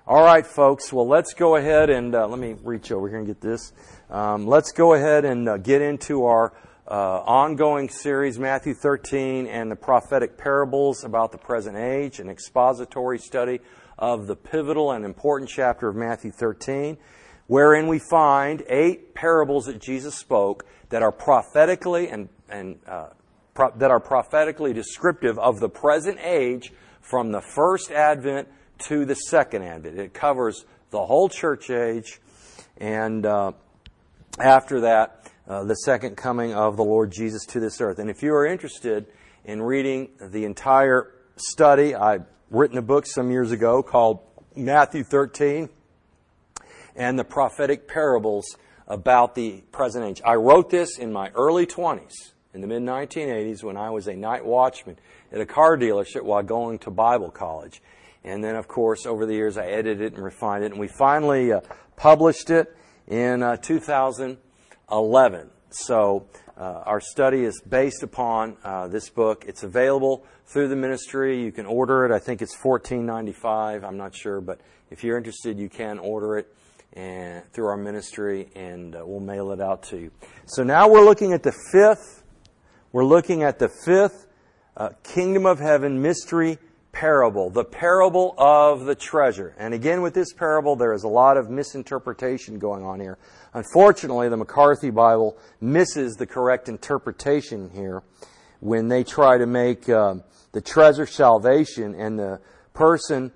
All right, folks. Well, let's go ahead and let me reach over here and get this. Let's go ahead and get into our ongoing series, Matthew 13, and the prophetic parables about the present age, an expository study of the pivotal and important chapter of Matthew 13, wherein we find 8 parables that Jesus spoke that are prophetically that are prophetically descriptive of the present age from the first advent to the second advent. It covers the whole church age, and after that, the second coming of the Lord Jesus to this earth. And if you are interested in reading the entire study, I've written a book some years ago called Matthew 13 and the prophetic parables about the present age. I wrote this in my early 20s, in the mid-1980s, when I was a night watchman at a car dealership while going to Bible college. And then, of course, over the years, I edited it and refined it. And we finally published it in 2011. So our study is based upon this book. It's available through the ministry. You can order it. I think it's $14.95. I'm not sure. But if you're interested, you can order it through our ministry, and we'll mail it out to you. So now we're looking at the fifth. We're looking at the fifth Kingdom of Heaven mystery parable, the parable of the treasure. And again, with this parable, there is a lot of misinterpretation going on here. Unfortunately, the McCarthy Bible misses the correct interpretation here when they try to make the treasure salvation and the person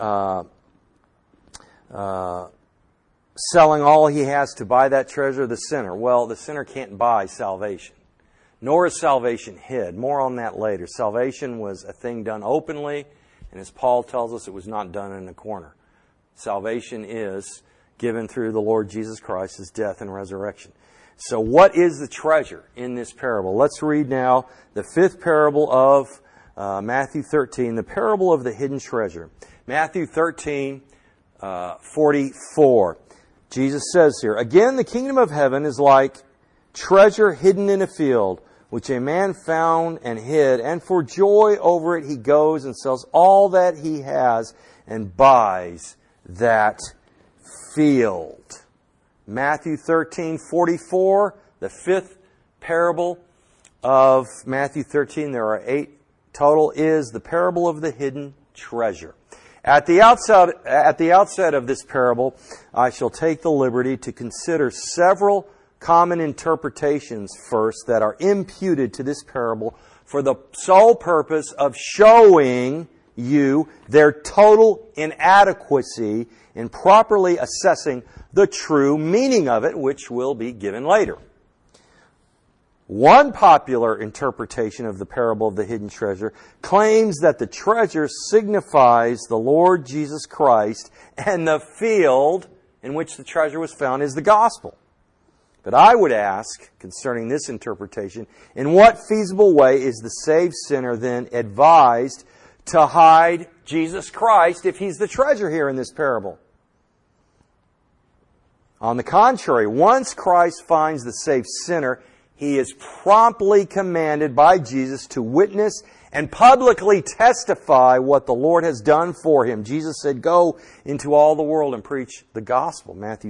selling all he has to buy that treasure the sinner. Well, the sinner can't buy salvation. Nor is salvation hid. More on that later. Salvation was a thing done openly, and as Paul tells us, it was not done in a corner. Salvation is given through the Lord Jesus Christ, His death and resurrection. So what is the treasure in this parable? Let's read now the fifth parable of Matthew 13, the parable of the hidden treasure. Matthew 13, 44. Jesus says here, "Again, the kingdom of heaven is like treasure hidden in a field, which a man found and hid, and for joy over it he goes and sells all that he has and buys that field." Matthew 13:44, the fifth parable of Matthew 13. There are 8 total, is the parable of the hidden treasure. At the outset of this parable, I shall take the liberty to consider several common interpretations first that are imputed to this parable for the sole purpose of showing you their total inadequacy in properly assessing the true meaning of it, which will be given later. One popular interpretation of the parable of the hidden treasure claims that the treasure signifies the Lord Jesus Christ, and the field in which the treasure was found is the gospel. But I would ask, concerning this interpretation, in what feasible way is the saved sinner then advised to hide Jesus Christ if He's the treasure here in this parable? On the contrary, once Christ finds the saved sinner, he is promptly commanded by Jesus to witness and publicly testify what the Lord has done for him. Jesus said, "Go into all the world and preach the gospel," Matthew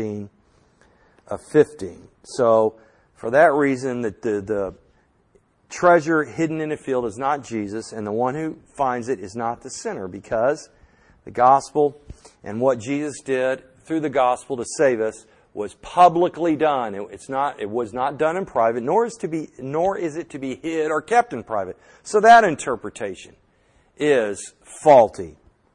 16:15. So, for that reason, the treasure hidden in a field is not Jesus, and the one who finds it is not the sinner, because the gospel and what Jesus did through the gospel to save us was publicly done. It was not done in private, nor is it to be hid or kept in private. So that interpretation is faulty.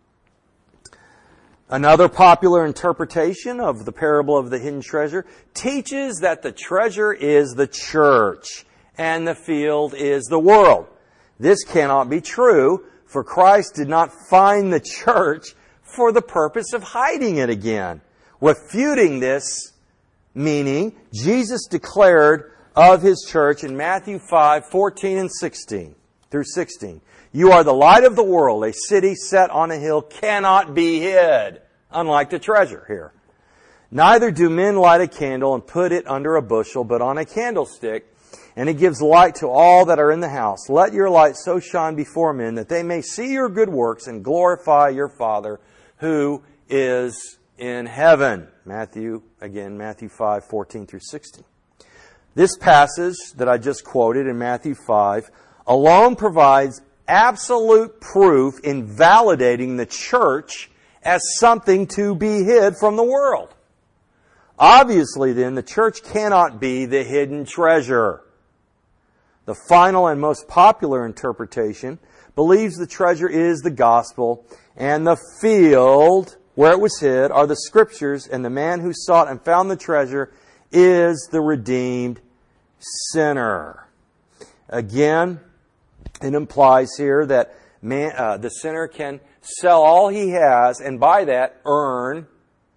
Another popular interpretation of the parable of the hidden treasure teaches that the treasure is the church and the field is the world. This cannot be true, for Christ did not find the church for the purpose of hiding it again. Refuting this meaning, Jesus declared of His church in Matthew 5:14 and 16 through 16. "You are the light of the world. A city set on a hill cannot be hid," unlike the treasure here. "Neither do men light a candle and put it under a bushel, but on a candlestick, and it gives light to all that are in the house. Let your light so shine before men that they may see your good works and glorify your Father who is in heaven. Matthew 5:14 through 16. This passage that I just quoted in Matthew 5 alone provides absolute proof in validating the church as something to be hid from the world. Obviously, then, the church cannot be the hidden treasure. The final and most popular interpretation believes the treasure is the gospel, and the field where it was hid are the Scriptures, and the man who sought and found the treasure is the redeemed sinner. Again, it implies here that the sinner can sell all he has and by that earn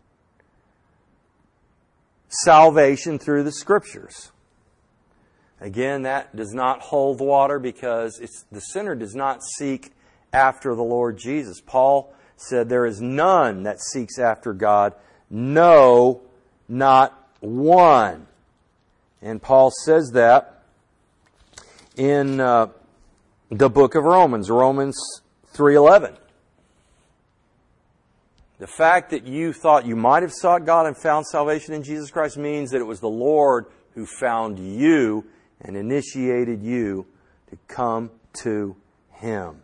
salvation through the Scriptures. Again, that does not hold water because the sinner does not seek after the Lord Jesus. Paul said, "There is none that seeks after God, no, not one." And Paul says that in the book of Romans 3:11. The fact that you thought you might have sought God and found salvation in Jesus Christ means that it was the Lord who found you and initiated you to come to Him.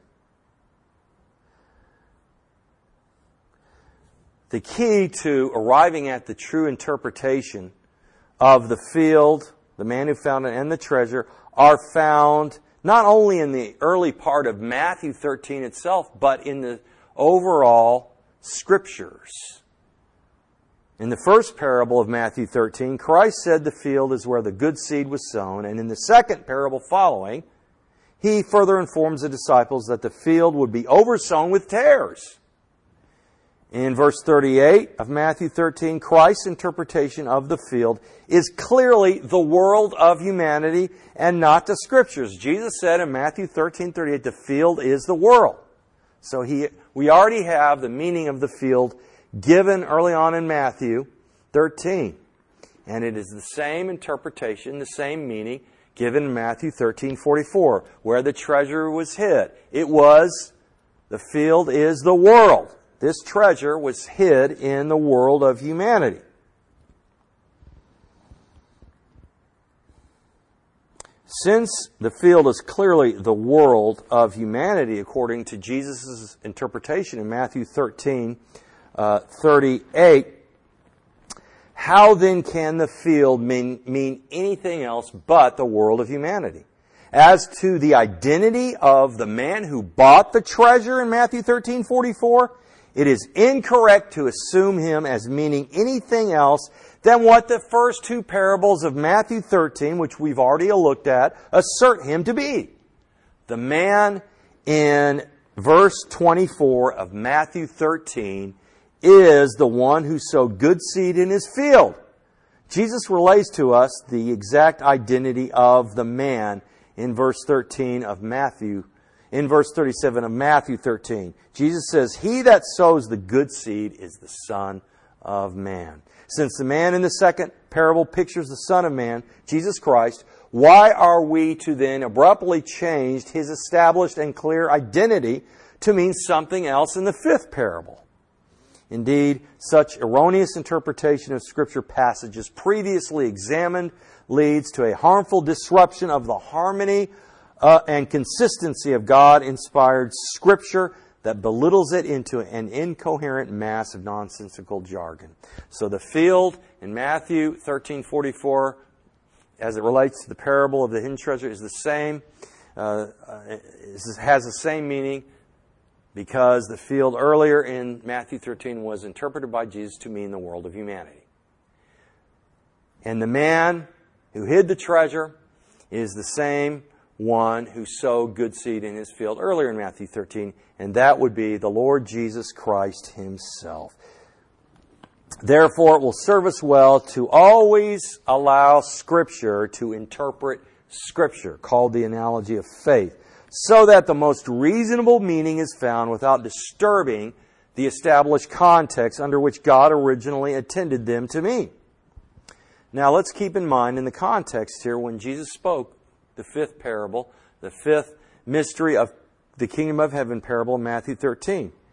The key to arriving at the true interpretation of the field, the man who found it, and the treasure are found not only in the early part of Matthew 13 itself, but in the overall Scriptures. In the first parable of Matthew 13, Christ said the field is where the good seed was sown, and in the second parable following, He further informs the disciples that the field would be oversown with tares. In verse 38 of Matthew 13, Christ's interpretation of the field is clearly the world of humanity and not the Scriptures. Jesus said in Matthew 13:38, the field is the world. So we already have the meaning of the field given early on in Matthew 13. And it is the same interpretation, the same meaning given in Matthew 13:44, where the treasure was hid. The field is the world. This treasure was hid in the world of humanity. Since the field is clearly the world of humanity, according to Jesus' interpretation in Matthew 13:38, how then can the field mean anything else but the world of humanity? As to the identity of the man who bought the treasure in Matthew 13:44, it is incorrect to assume him as meaning anything else than what the first two parables of Matthew 13, which we've already looked at, assert him to be. The man in verse 24 of Matthew 13 is the one who sowed good seed in his field. Jesus relays to us the exact identity of the man in verse 13 of Matthew. In verse 37 of Matthew 13, Jesus says, "He that sows the good seed is the Son of Man." Since the man in the second parable pictures the Son of Man, Jesus Christ, why are we to then abruptly change His established and clear identity to mean something else in the fifth parable? Indeed, such erroneous interpretation of Scripture passages previously examined leads to a harmful disruption of the harmony and consistency of God-inspired Scripture that belittles it into an incoherent mass of nonsensical jargon. So the field in Matthew 13:44, as it relates to the parable of the hidden treasure, is the same. Has the same meaning because the field earlier in Matthew 13 was interpreted by Jesus to mean the world of humanity. And the man who hid the treasure is the same one who sowed good seed in his field earlier in Matthew 13, and that would be the Lord Jesus Christ Himself. Therefore, it will serve us well to always allow Scripture to interpret Scripture, called the analogy of faith, so that the most reasonable meaning is found without disturbing the established context under which God originally intended them to mean. Now, let's keep in mind in the context here when Jesus spoke the fifth parable, the fifth mystery of the kingdom of heaven parable in Matthew 13.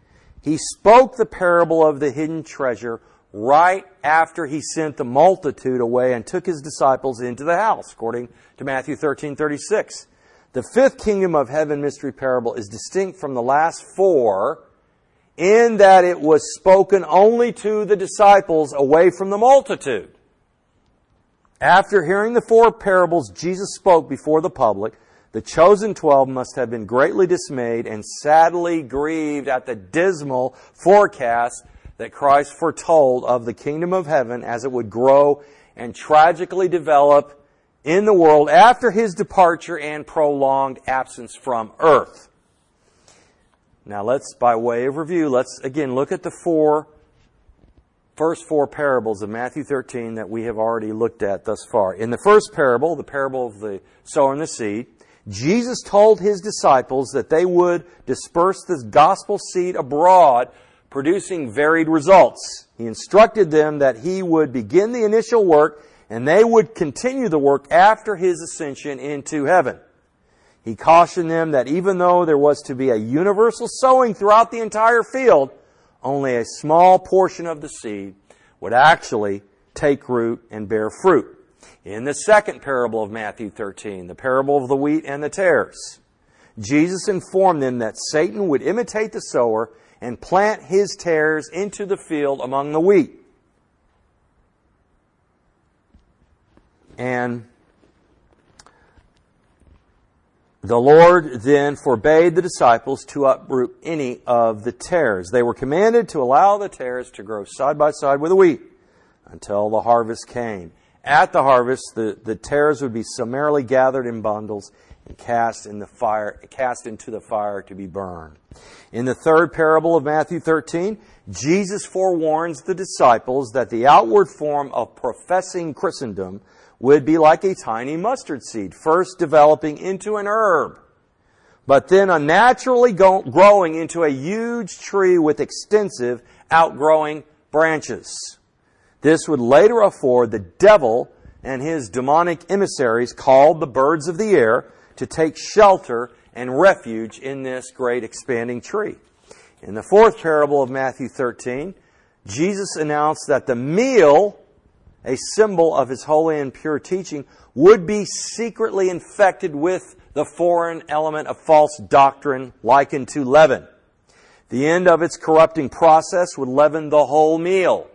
He spoke the parable of the hidden treasure right after he sent the multitude away and took his disciples into the house, according to Matthew 13:36. The fifth kingdom of heaven mystery parable is distinct from the last four in that it was spoken only to the disciples away from the multitude. After hearing the four parables Jesus spoke before the public, the chosen 12 must have been greatly dismayed and sadly grieved at the dismal forecast that Christ foretold of the kingdom of heaven as it would grow and tragically develop in the world after His departure and prolonged absence from earth. Now let's, by way of review, let's again look at the first four parables of Matthew 13 that we have already looked at thus far. In the first parable, the parable of the sower and the seed, Jesus told His disciples that they would disperse this gospel seed abroad, producing varied results. He instructed them that He would begin the initial work and they would continue the work after His ascension into heaven. He cautioned them that even though there was to be a universal sowing throughout the entire field, only a small portion of the seed would actually take root and bear fruit. In the second parable of Matthew 13, the parable of the wheat and the tares, Jesus informed them that Satan would imitate the sower and plant his tares into the field among the wheat. And the Lord then forbade the disciples to uproot any of the tares. They were commanded to allow the tares to grow side by side with the wheat until the harvest came. At the harvest, the tares would be summarily gathered in bundles and cast into the fire to be burned. In the third parable of Matthew 13, Jesus forewarns the disciples that the outward form of professing Christendom would be like a tiny mustard seed, first developing into an herb, but then unnaturally growing into a huge tree with extensive outgrowing branches. This would later afford the devil and his demonic emissaries, called the birds of the air, to take shelter and refuge in this great expanding tree. In the fourth parable of Matthew 13, Jesus announced that the meal, a symbol of His holy and pure teaching, would be secretly infected with the foreign element of false doctrine likened to leaven. The end of its corrupting process would leaven the whole meal.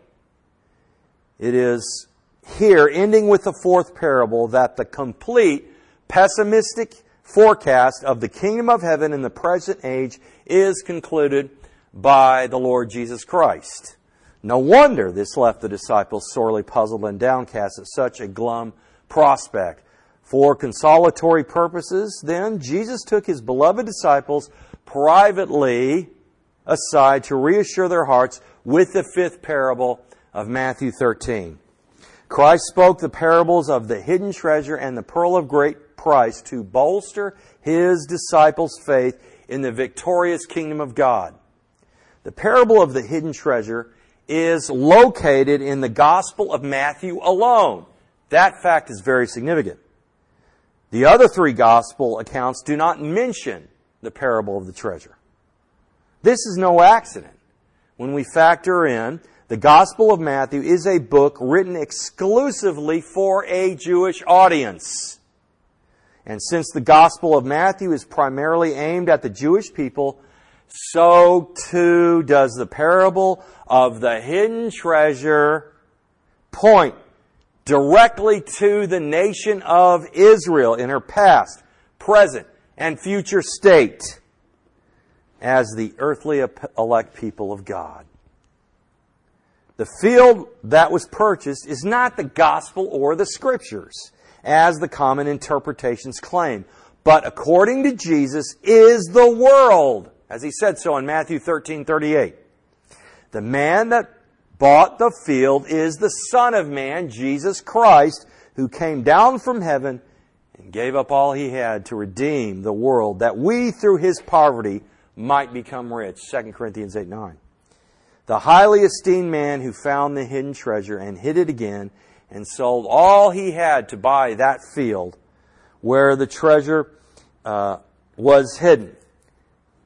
It is here, ending with the fourth parable, that the complete pessimistic forecast of the kingdom of heaven in the present age is concluded by the Lord Jesus Christ. No wonder this left the disciples sorely puzzled and downcast at such a glum prospect. For consolatory purposes, then, Jesus took His beloved disciples privately aside to reassure their hearts with the fifth parable of Matthew 13. Christ spoke the parables of the hidden treasure and the pearl of great price to bolster His disciples' faith in the victorious kingdom of God. The parable of the hidden treasure is located in the Gospel of Matthew alone. That fact is very significant. The other three Gospel accounts do not mention the parable of the treasure. This is no accident. When we factor in, the Gospel of Matthew is a book written exclusively for a Jewish audience. And since the Gospel of Matthew is primarily aimed at the Jewish people, so too does the parable of the hidden treasure point directly to the nation of Israel in her past, present, and future state as the earthly elect people of God. The field that was purchased is not the gospel or the scriptures, as the common interpretations claim, but according to Jesus is the world, as He said so in Matthew 13:38. The man that bought the field is the Son of Man, Jesus Christ, who came down from heaven and gave up all He had to redeem the world, that we through His poverty might become rich. 2 Corinthians 8:9. The highly esteemed man who found the hidden treasure and hid it again and sold all he had to buy that field where the treasure was hidden.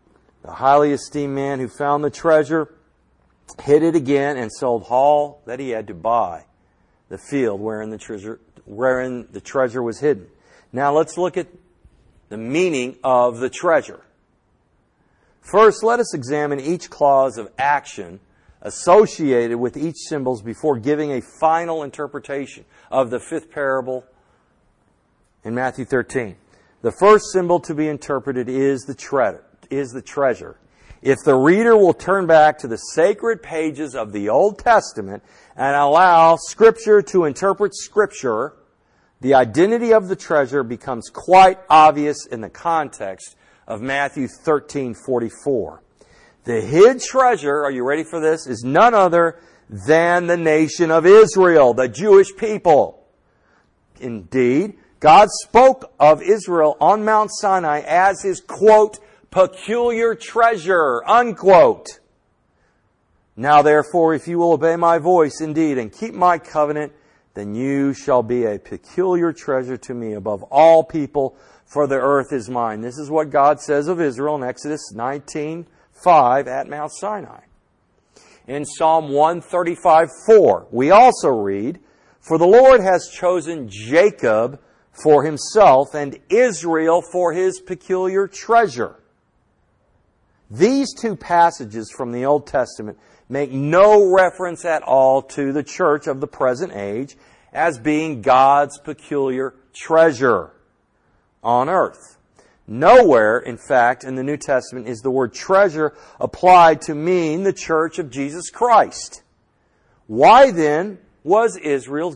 The highly esteemed man who found the treasure hid it again and sold all that he had to buy the field wherein the treasure was hidden. Now let's look at the meaning of the treasure. First, let us examine each clause of action associated with each symbol before giving a final interpretation of the fifth parable in Matthew 13. The first symbol to be interpreted is the treasure. If the reader will turn back to the sacred pages of the Old Testament and allow Scripture to interpret Scripture, the identity of the treasure becomes quite obvious in the context of Matthew 13:44. The hid treasure, are you ready for this, is none other than the nation of Israel, the Jewish people. Indeed, God spoke of Israel on Mount Sinai as His, quote, peculiar treasure, unquote. Now therefore, if you will obey my voice indeed and keep my covenant, then you shall be a peculiar treasure to me above all people, for the earth is mine. This is what God says of Israel in Exodus 19:5 at Mount Sinai. In Psalm 135:4, we also read, for the Lord has chosen Jacob for Himself and Israel for His peculiar treasure. These two passages from the Old Testament make no reference at all to the church of the present age as being God's peculiar treasure on earth. Nowhere, in fact, in the New Testament is the word treasure applied to mean the church of Jesus Christ. Why then was Israel's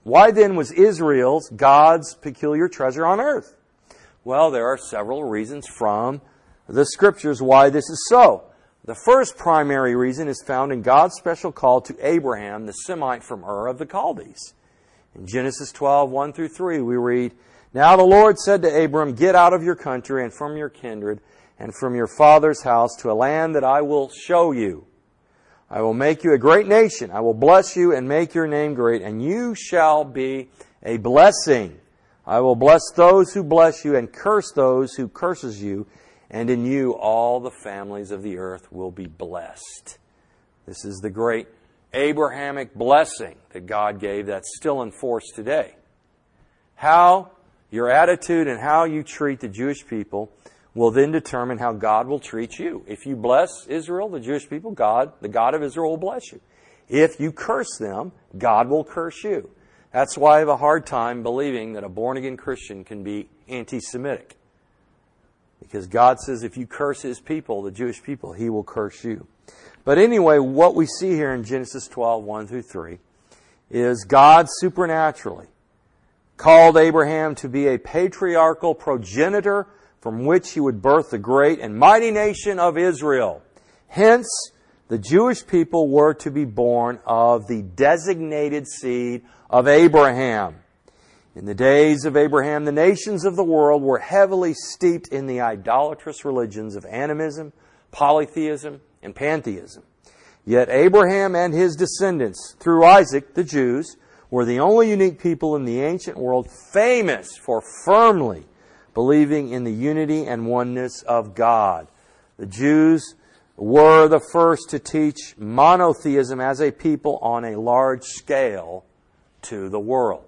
God's peculiar treasure on earth? Well, there are several reasons from the Scriptures why this is so. The first primary reason is found in God's special call to Abraham, the Semite from Ur of the Chaldees. In Genesis 12:1-3, we read, now the Lord said to Abram, get out of your country and from your kindred and from your father's house to a land that I will show you. I will make you a great nation. I will bless you and make your name great, and you shall be a blessing. I will bless those who bless you and curse those who curses you, and in you all the families of the earth will be blessed. This is the great Abrahamic blessing that God gave that's still in force today. How your attitude and how you treat the Jewish people will then determine how God will treat you. If you bless Israel, the Jewish people, the God of Israel will bless you. If you curse them, God will curse you. That's why I have a hard time believing that a born-again Christian can be anti-Semitic. Because God says if you curse His people, the Jewish people, He will curse you. But anyway, what we see here in Genesis 12:1-3 is God supernaturally called Abraham to be a patriarchal progenitor from which he would birth the great and mighty nation of Israel. Hence, the Jewish people were to be born of the designated seed of Abraham. In the days of Abraham, the nations of the world were heavily steeped in the idolatrous religions of animism, polytheism, and pantheism. Yet Abraham and his descendants, through Isaac, the Jews, were the only unique people in the ancient world famous for firmly believing in the unity and oneness of God. The Jews were the first to teach monotheism as a people on a large scale to the world.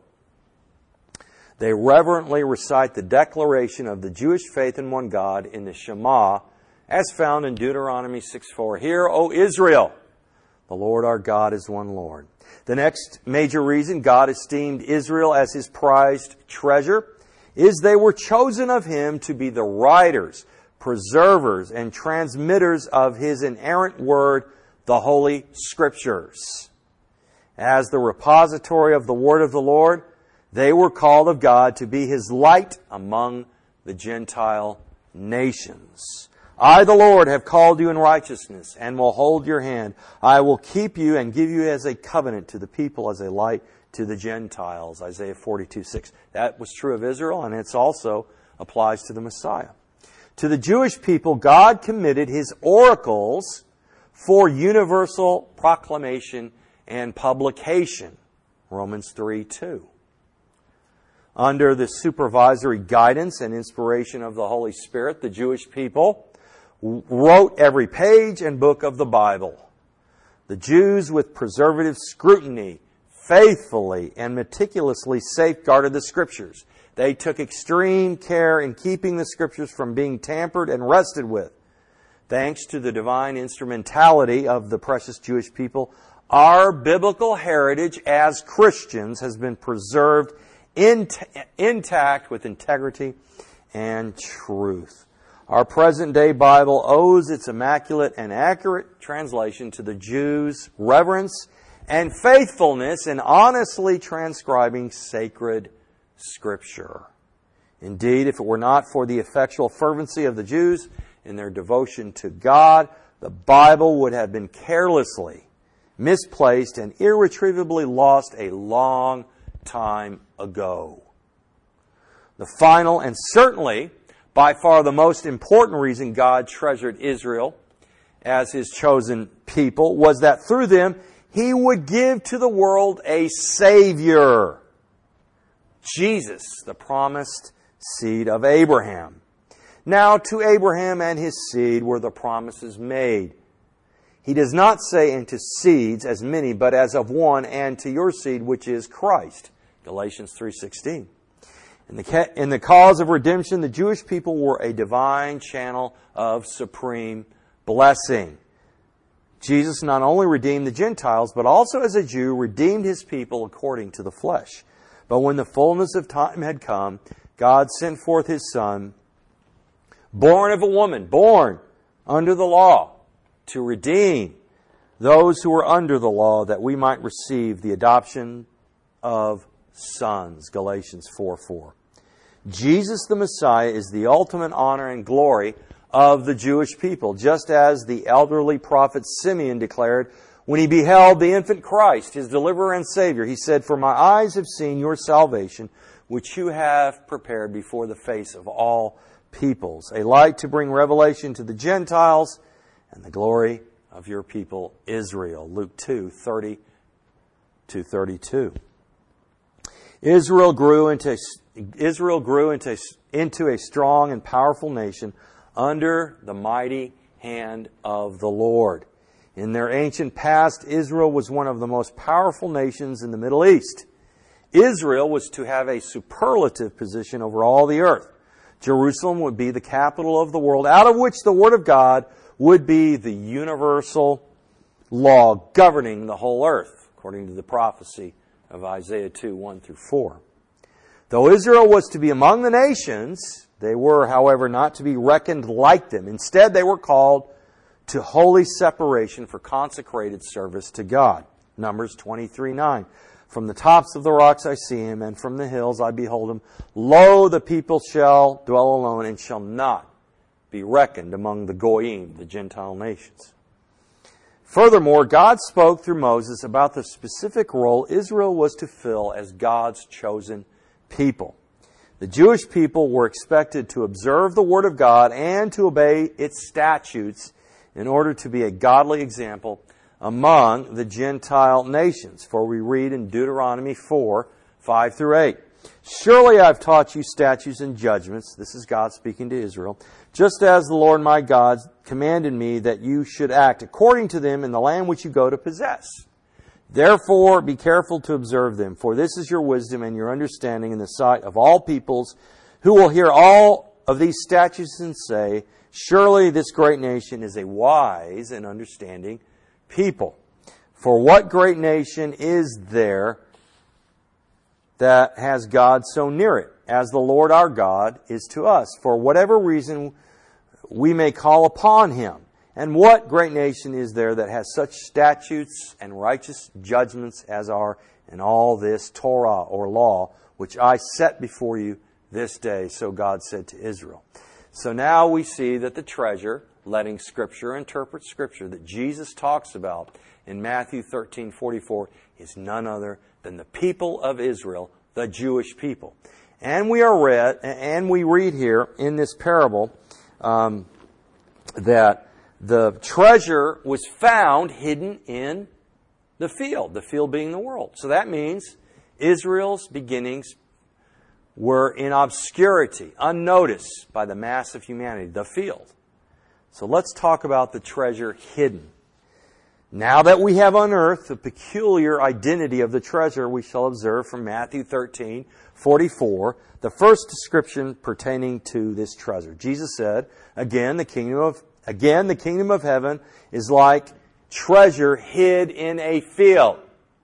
They reverently recite the declaration of the Jewish faith in one God in the Shema, as found in Deuteronomy 6:4. Hear, O Israel, the Lord our God is one Lord. The next major reason God esteemed Israel as His prized treasure is they were chosen of Him to be the writers, preservers, and transmitters of His inerrant Word, the Holy Scriptures. As the repository of the Word of the Lord, they were called of God to be His light among the Gentile nations. I, the Lord, have called you in righteousness and will hold your hand. I will keep you and give you as a covenant to the people, as a light to the Gentiles. Isaiah 42:6. That was true of Israel, and it also applies to the Messiah. To the Jewish people, God committed His oracles for universal proclamation and publication. Romans 3:2. Under the supervisory guidance and inspiration of the Holy Spirit, the Jewish people wrote every page and book of the Bible. The Jews, with preservative scrutiny, faithfully and meticulously safeguarded the Scriptures. They took extreme care in keeping the Scriptures from being tampered and wrestled with. Thanks to the divine instrumentality of the precious Jewish people, our biblical heritage as Christians has been preserved intact with integrity and truth. Our present-day Bible owes its immaculate and accurate translation to the Jews' reverence and faithfulness in honestly transcribing sacred Scripture. Indeed, if it were not for the effectual fervency of the Jews in their devotion to God, the Bible would have been carelessly misplaced and irretrievably lost a long time ago. The final and certainly by far the most important reason God treasured Israel as His chosen people was that through them He would give to the world a Savior, Jesus, the promised seed of Abraham. Now to Abraham and his seed were the promises made. He does not say into seeds as many, but as of one, and to your seed, which is Christ. Galatians 3:16. In the cause of redemption, the Jewish people were a divine channel of supreme blessing. Jesus not only redeemed the Gentiles, but also as a Jew redeemed His people according to the flesh. But when the fullness of time had come, God sent forth His Son, born of a woman, born under the law, to redeem those who were under the law, that we might receive the adoption of sons. Galatians 4:4. Jesus the Messiah is the ultimate honor and glory of the Jewish people, just as the elderly prophet Simeon declared when he beheld the infant Christ, His deliverer and Savior. He said, "For my eyes have seen your salvation, which you have prepared before the face of all peoples, a light to bring revelation to the Gentiles and the glory of your people Israel." Luke 2:30-32. Israel grew into a strong and powerful nation under the mighty hand of the Lord. In their ancient past, Israel was one of the most powerful nations in the Middle East. Israel was to have a superlative position over all the earth. Jerusalem would be the capital of the world, out of which the Word of God would be the universal law governing the whole earth, according to the prophecy of Isaiah 2:1-4. Though Israel was to be among the nations, they were, however, not to be reckoned like them. Instead, they were called to holy separation for consecrated service to God. Numbers 23:9. From the tops of the rocks I see Him, and from the hills I behold Him. Lo, the people shall dwell alone, and shall not be reckoned among the Goyim, the Gentile nations. Furthermore, God spoke through Moses about the specific role Israel was to fill as God's chosen people. The Jewish people were expected to observe the Word of God and to obey its statutes in order to be a godly example among the Gentile nations. For we read in Deuteronomy 4:5-8, "Surely I have taught you statutes and judgments," this is God speaking to Israel, "just as the Lord my God commanded me that you should act according to them in the land which you go to possess. Therefore be careful to observe them, for this is your wisdom and your understanding in the sight of all peoples, who will hear all of these statutes and say, surely this great nation is a wise and understanding people. For what great nation is there that has God so near it, as the Lord our God is to us, for whatever reason we may call upon Him? And what great nation is there that has such statutes and righteous judgments as are in all this Torah or law, which I set before you this day?" So God said to Israel. So now we see that the treasure, letting Scripture interpret Scripture, that Jesus talks about in Matthew 13:44, is none other than the people of Israel, the Jewish people. And we read here in this parable that the treasure was found hidden in the field being the world. So that means Israel's beginnings were in obscurity, unnoticed by the mass of humanity, the field. So let's talk about the treasure hidden. Now that we have unearthed the peculiar identity of the treasure, we shall observe from Matthew 13:44, the first description pertaining to this treasure. Jesus said, Again, the kingdom of heaven is like treasure hid in a field.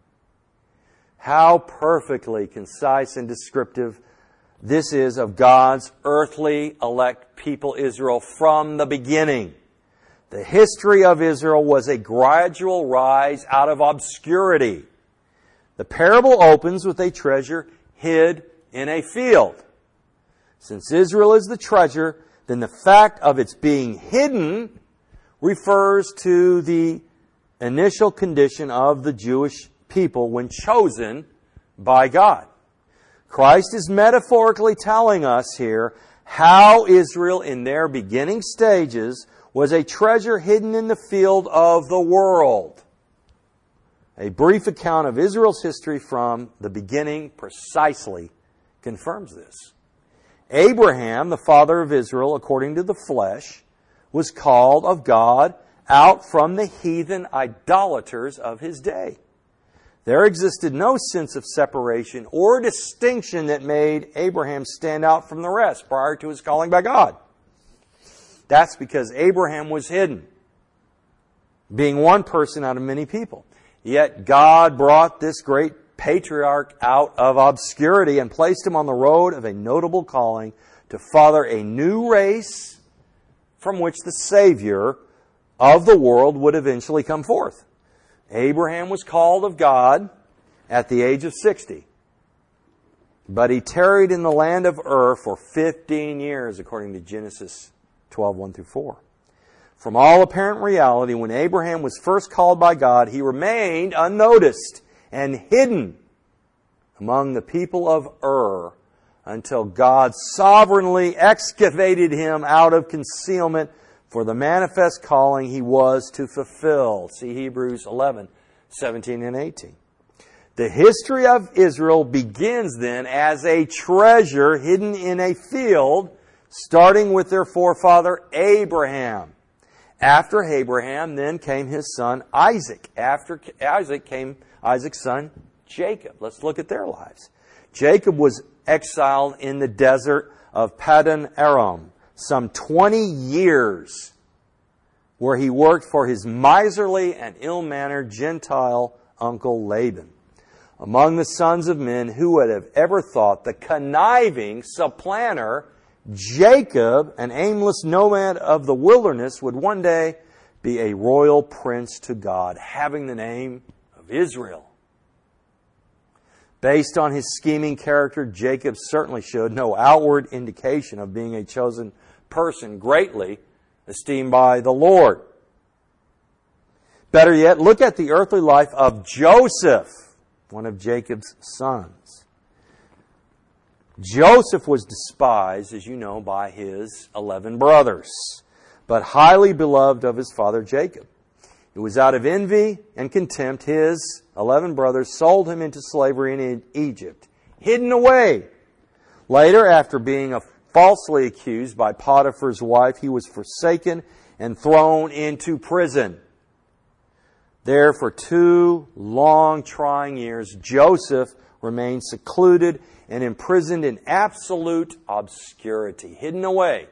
How perfectly concise and descriptive this is of God's earthly elect people Israel from the beginning. The history of Israel was a gradual rise out of obscurity. The parable opens with a treasure hid in a field. Since Israel is the treasure, then the fact of its being hidden refers to the initial condition of the Jewish people when chosen by God. Christ is metaphorically telling us here how Israel in their beginning stages was a treasure hidden in the field of the world. A brief account of Israel's history from the beginning precisely confirms this. Abraham, the father of Israel, according to the flesh, was called of God out from the heathen idolaters of his day. There existed no sense of separation or distinction that made Abraham stand out from the rest prior to his calling by God. That's because Abraham was hidden, being one person out of many people. Yet God brought this great patriarch out of obscurity and placed him on the road of a notable calling to father a new race from which the Savior of the world would eventually come forth. Abraham was called of God at the age of 60. But he tarried in the land of Ur for 15 years, according to Genesis 12:1-4. From all apparent reality, when Abraham was first called by God, he remained unnoticed and hidden among the people of Ur until God sovereignly excavated him out of concealment for the manifest calling he was to fulfill. See Hebrews 11:17-18. The history of Israel begins then as a treasure hidden in a field, starting with their forefather Abraham. After Abraham, then came his son Isaac. After Isaac came Isaac's son Jacob. Let's look at their lives. Jacob was exiled in the desert of Paddan Aram, some 20 years, where he worked for his miserly and ill-mannered Gentile uncle Laban. Among the sons of men, who would have ever thought the conniving supplanter Jacob, an aimless nomad of the wilderness, would one day be a royal prince to God, having the name of Israel. Based on his scheming character, Jacob certainly showed no outward indication of being a chosen person, greatly esteemed by the Lord. Better yet, look at the earthly life of Joseph, one of Jacob's sons. Joseph was despised, as you know, by his 11 brothers, but highly beloved of his father Jacob. It was out of envy and contempt his 11 brothers sold him into slavery in Egypt, hidden away. Later, after being falsely accused by Potiphar's wife, he was forsaken and thrown into prison. There, for 2 long, trying years, Joseph remained secluded and imprisoned in absolute obscurity, hidden away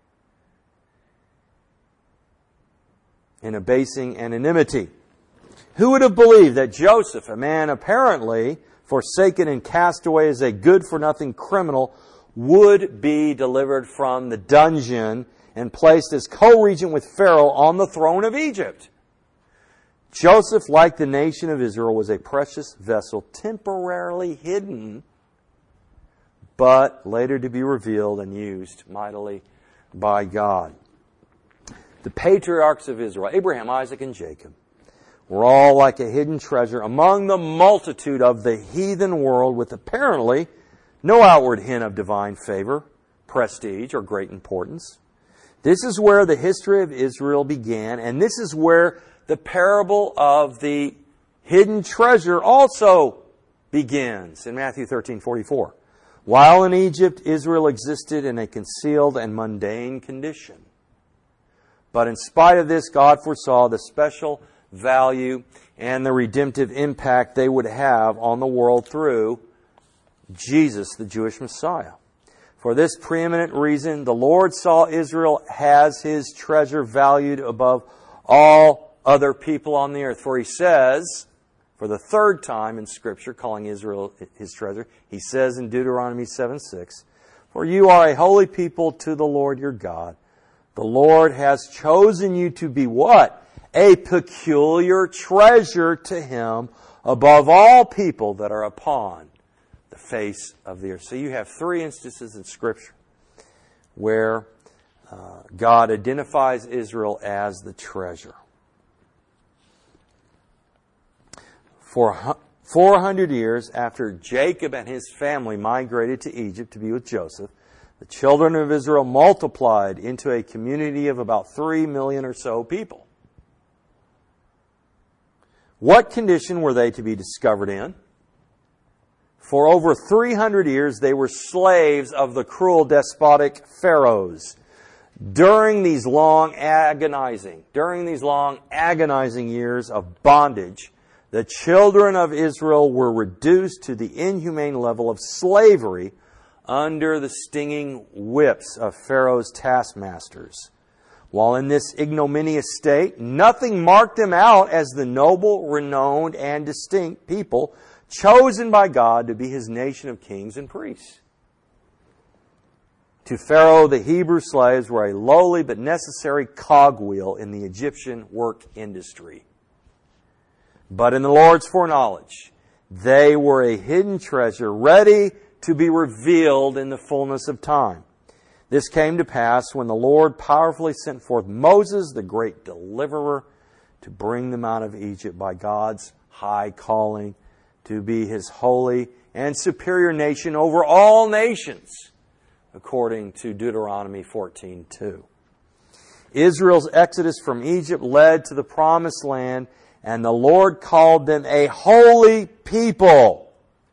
in abasing anonymity. Who would have believed that Joseph, a man apparently forsaken and cast away as a good-for-nothing criminal, would be delivered from the dungeon and placed as co-regent with Pharaoh on the throne of Egypt? Joseph, like the nation of Israel, was a precious vessel, temporarily hidden, but later to be revealed and used mightily by God. The patriarchs of Israel, Abraham, Isaac, and Jacob, were all like a hidden treasure among the multitude of the heathen world, with apparently no outward hint of divine favor, prestige, or great importance. This is where the history of Israel began, and this is where the parable of the hidden treasure also begins in Matthew 13:44. While in Egypt, Israel existed in a concealed and mundane condition. But in spite of this, God foresaw the special value and the redemptive impact they would have on the world through Jesus, the Jewish Messiah. For this preeminent reason, the Lord saw Israel as His treasure valued above all other people on the earth. For He says, for the third time in Scripture, calling Israel His treasure, He says in Deuteronomy 7:6, for you are a holy people to the Lord your God. The Lord has chosen you to be what? A peculiar treasure to Him above all people that are upon the face of the earth. So you have three instances in Scripture where God identifies Israel as the treasure. For 400 years after Jacob and his family migrated to Egypt to be with Joseph, the children of Israel multiplied into a community of about 3 million or so people. What condition were they to be discovered in? For over 300 years, they were slaves of the cruel, despotic pharaohs. During these long agonizing years of bondage, the children of Israel were reduced to the inhumane level of slavery under the stinging whips of Pharaoh's taskmasters. While in this ignominious state, nothing marked them out as the noble, renowned, and distinct people chosen by God to be His nation of kings and priests. To Pharaoh, the Hebrew slaves were a lowly but necessary cogwheel in the Egyptian work industry. But in the Lord's foreknowledge, they were a hidden treasure ready to be revealed in the fullness of time. This came to pass when the Lord powerfully sent forth Moses, the great deliverer, to bring them out of Egypt by God's high calling to be His holy and superior nation over all nations, according to Deuteronomy 14:2. Israel's exodus from Egypt led to the promised land, and the Lord called them a holy people,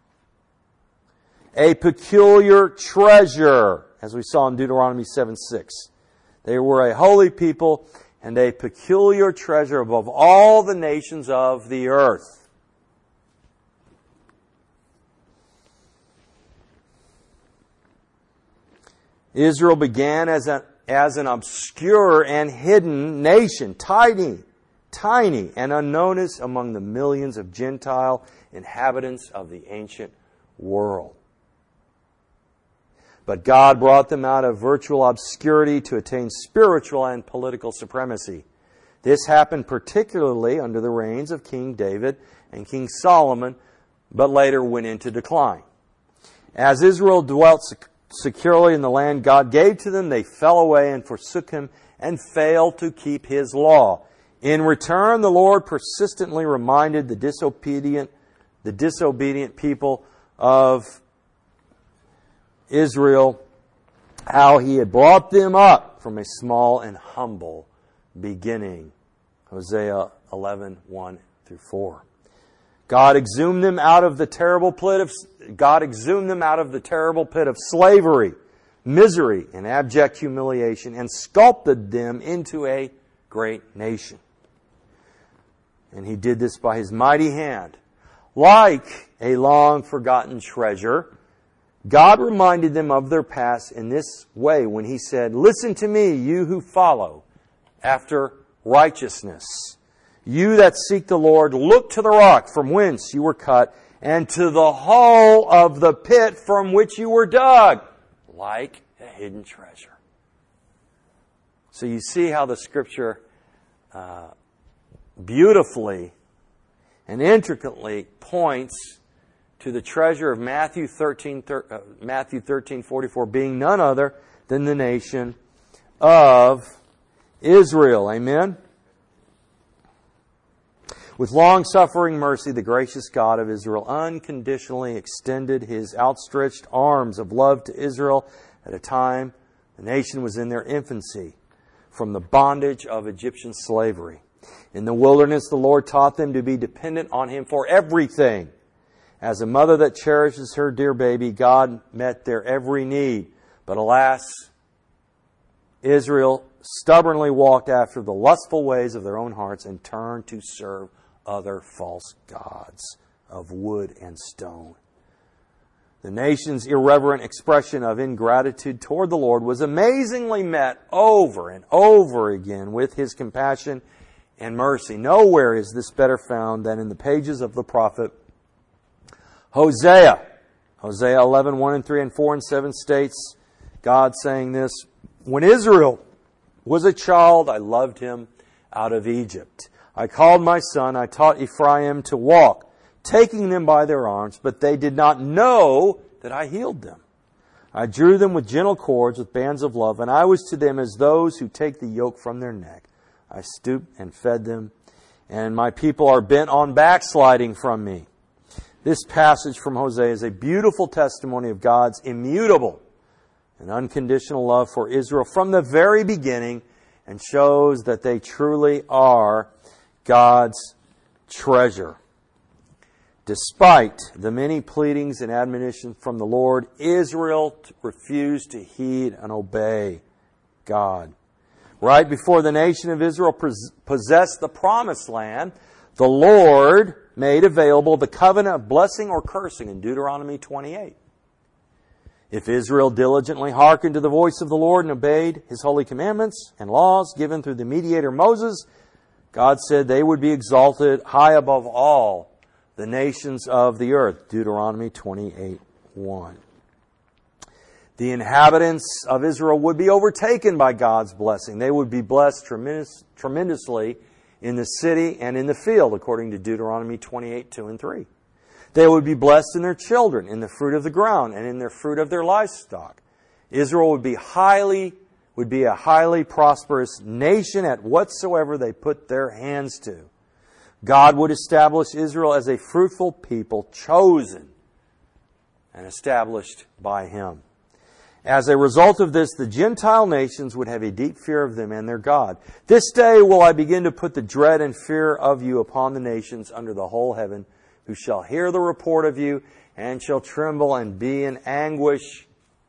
a peculiar treasure, as we saw in Deuteronomy 7:6. They were a holy people and a peculiar treasure above all the nations of the earth. Israel began as an obscure and hidden nation, tiny and unnoticed among the millions of Gentile inhabitants of the ancient world. But God brought them out of virtual obscurity to attain spiritual and political supremacy. This happened particularly under the reigns of King David and King Solomon, but later went into decline. As Israel dwelt securely in the land God gave to them, they fell away and forsook Him and failed to keep His law. In return, the Lord persistently reminded the disobedient people of Israel how He had brought them up from a small and humble beginning. Hosea 11:1-4. God exhumed them out of the terrible pit of slavery, misery, and abject humiliation, and sculpted them into a great nation. And He did this by His mighty hand. Like a long-forgotten treasure, God reminded them of their past in this way when He said, "Listen to me, you who follow after righteousness. You that seek the Lord, look to the rock from whence you were cut, and to the hole of the pit from which you were dug, like a hidden treasure." So you see how the Scripture beautifully and intricately points to the treasure of Matthew 13:44 being none other than the nation of Israel. Amen? With long-suffering mercy, the gracious God of Israel unconditionally extended His outstretched arms of love to Israel at a time the nation was in their infancy from the bondage of Egyptian slavery. In the wilderness, the Lord taught them to be dependent on Him for everything. As a mother that cherishes her dear baby, God met their every need. But alas, Israel stubbornly walked after the lustful ways of their own hearts and turned to serve other false gods of wood and stone. The nation's irreverent expression of ingratitude toward the Lord was amazingly met over and over again with His compassion and mercy. Nowhere is this better found than in the pages of the prophet Hosea. Hosea 11, 1 and 3 and 4 and 7 states, God saying this, "When Israel was a child, I loved him out of Egypt. I called my son, I taught Ephraim to walk, taking them by their arms, but they did not know that I healed them. I drew them with gentle cords, with bands of love, and I was to them as those who take the yoke from their neck. I stooped and fed them, and my people are bent on backsliding from me." This passage from Hosea is a beautiful testimony of God's immutable and unconditional love for Israel from the very beginning, and shows that they truly are God's treasure. Despite the many pleadings and admonitions from the Lord, Israel refused to heed and obey God. Right before the nation of Israel possessed the promised land, the Lord made available the covenant of blessing or cursing in Deuteronomy 28. If Israel diligently hearkened to the voice of the Lord and obeyed His holy commandments and laws given through the mediator Moses, God said they would be exalted high above all the nations of the earth. Deuteronomy 28, 1. The inhabitants of Israel would be overtaken by God's blessing. They would be blessed tremendously in the city and in the field, according to Deuteronomy 28, 2 and 3. They would be blessed in their children, in the fruit of the ground, and in the fruit of their livestock. Israel would be a highly prosperous nation at whatsoever they put their hands to. God would establish Israel as a fruitful people, chosen and established by Him. As a result of this, the Gentile nations would have a deep fear of them and their God. "This day will I begin to put the dread and fear of you upon the nations under the whole heaven, who shall hear the report of you and shall tremble and be in anguish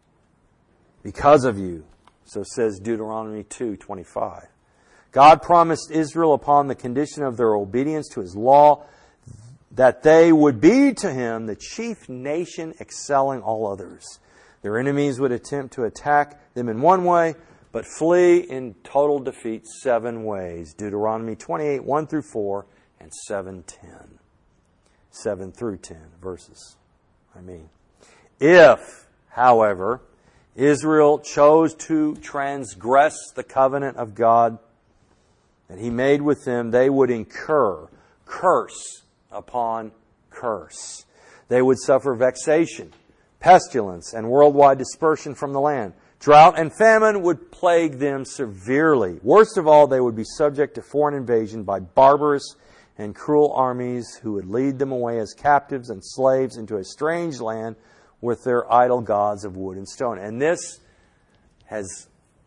because of you." So says Deuteronomy 2:25. God promised Israel, upon the condition of their obedience to His law, that they would be to Him the chief nation excelling all others. Their enemies would attempt to attack them in one way, but flee in total defeat 7 ways. Deuteronomy 28, 1 through 4, and 7:10. 7 through 10 verses. If, however, Israel chose to transgress the covenant of God that He made with them, they would incur curse upon curse. They would suffer vexation, pestilence, and worldwide dispersion from the land. Drought and famine would plague them severely. Worst of all, they would be subject to foreign invasion by barbarous and cruel armies who would lead them away as captives and slaves into a strange land with their idol gods of wood and stone. And this has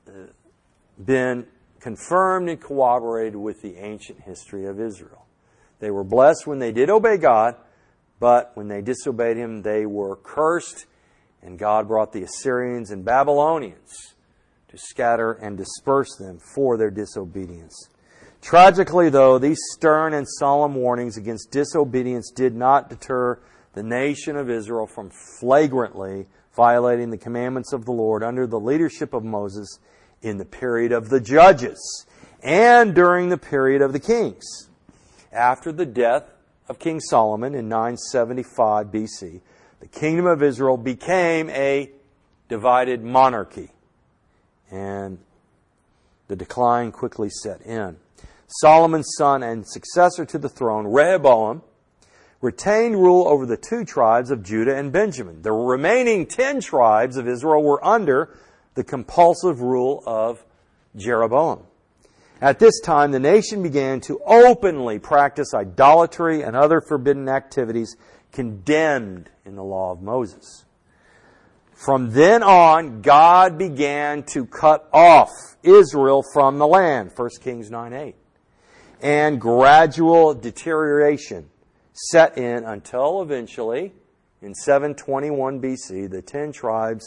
been confirmed and corroborated with the ancient history of Israel. They were blessed when they did obey God, but when they disobeyed Him, they were cursed, and God brought the Assyrians and Babylonians to scatter and disperse them for their disobedience. Tragically, though, these stern and solemn warnings against disobedience did not deter the nation of Israel from flagrantly violating the commandments of the Lord under the leadership of Moses in the period of the judges and during the period of the kings. After the death of King Solomon in 975 BC, the kingdom of Israel became a divided monarchy, and the decline quickly set in. Solomon's son and successor to the throne, Rehoboam, retained rule over the 2 tribes of Judah and Benjamin. The remaining 10 tribes of Israel were under the compulsive rule of Jeroboam. At this time, the nation began to openly practice idolatry and other forbidden activities condemned in the law of Moses. From then on, God began to cut off Israel from the land, 1 Kings 9:8. And gradual deterioration set in until eventually, in 721 BC, the 10 tribes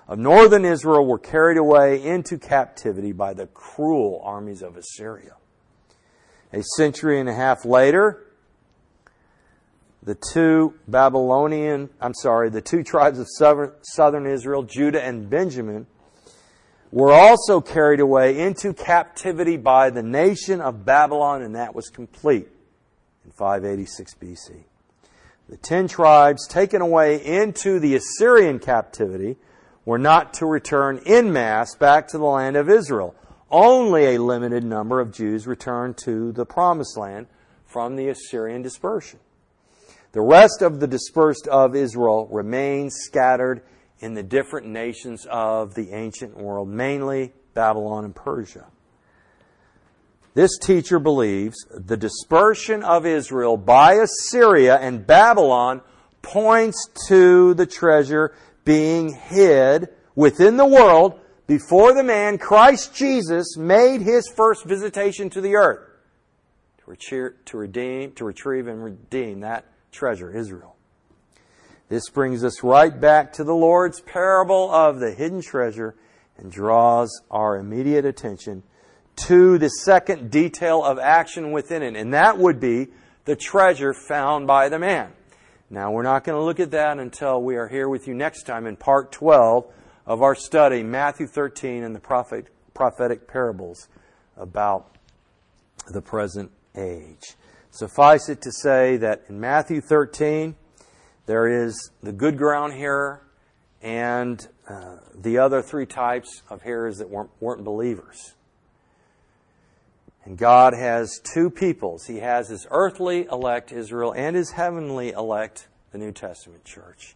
of northern Israel were carried away into captivity by the cruel armies of Assyria. A century and a half later, the two tribes of southern Israel, Judah and Benjamin, were also carried away into captivity by the nation of Babylon, and that was complete in 586 BC. The 10 tribes taken away into the Assyrian captivity were not to return en masse back to the land of Israel. Only a limited number of Jews returned to the Promised Land from the Assyrian dispersion. The rest of the dispersed of Israel remained scattered in the different nations of the ancient world, mainly Babylon and Persia. This teacher believes the dispersion of Israel by Assyria and Babylon points to the treasure being hid within the world before the man Christ Jesus made His first visitation to the earth to retrieve and redeem that treasure, Israel. This brings us right back to the Lord's parable of the hidden treasure and draws our immediate attention to the second detail of action within it, and that would be the treasure found by the man. Now, we're not going to look at that until we are here with you next time in part 12 of our study, Matthew 13 and the prophetic parables about the present age. Suffice it to say that in Matthew 13, there is the good ground hearer and the other 3 types of hearers that weren't believers. And God has 2 peoples. He has His earthly elect, Israel, and His heavenly elect, the New Testament church.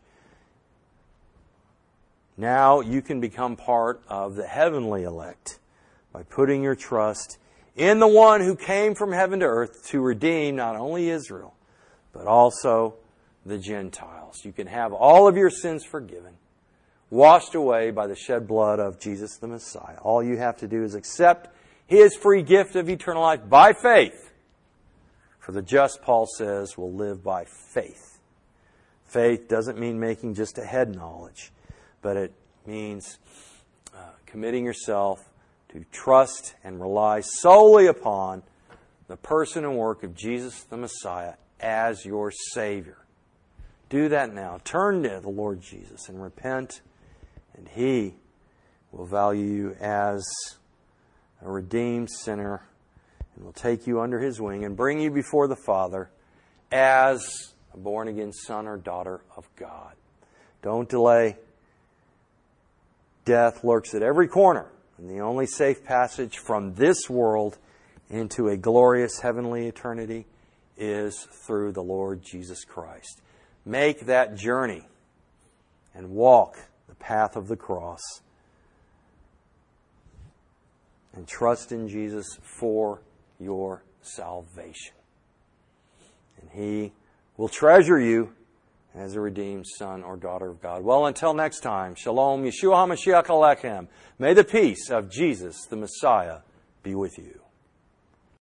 Now you can become part of the heavenly elect by putting your trust in the one who came from heaven to earth to redeem not only Israel, but also the Gentiles. You can have all of your sins forgiven, washed away by the shed blood of Jesus the Messiah. All you have to do is accept His free gift of eternal life by faith. For the just, Paul says, will live by faith. Faith doesn't mean making just a head knowledge, but it means committing yourself to trust and rely solely upon the person and work of Jesus the Messiah as your Savior. Do that now. Turn to the Lord Jesus and repent, and He will value you as a redeemed sinner and will take you under His wing and bring you before the Father as a born-again son or daughter of God. Don't delay. Death lurks at every corner, and the only safe passage from this world into a glorious heavenly eternity is through the Lord Jesus Christ. Make that journey and walk the path of the cross and trust in Jesus for your salvation. And He will treasure you as a redeemed son or daughter of God. Well, until next time, Shalom, Yeshua HaMashiach Alechem. May the peace of Jesus the Messiah be with you.